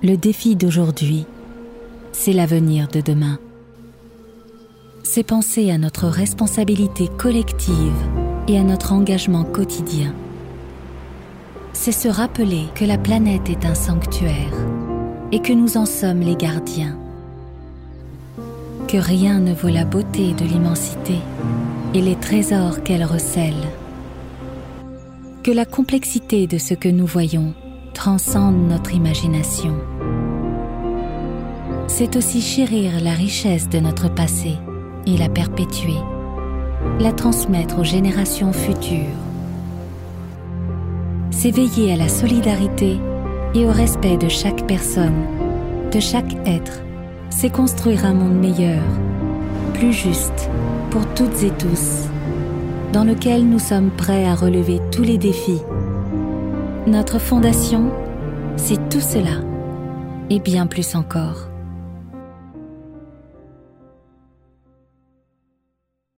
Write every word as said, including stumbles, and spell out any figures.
Le défi d'aujourd'hui, c'est l'avenir de demain. C'est penser à notre responsabilité collective et à notre engagement quotidien. C'est se rappeler que la planète est un sanctuaire et que nous en sommes les gardiens. Que rien ne vaut la beauté de l'immensité et les trésors qu'elle recèle. Que la complexité de ce que nous voyons transcende notre imagination. C'est aussi chérir la richesse de notre passé et la perpétuer, la transmettre aux générations futures. C'est veiller à la solidarité et au respect de chaque personne, de chaque être. C'est construire un monde meilleur, plus juste pour toutes et tous, dans lequel nous sommes prêts à relever tous les défis. Notre fondation, c'est tout cela, et bien plus encore.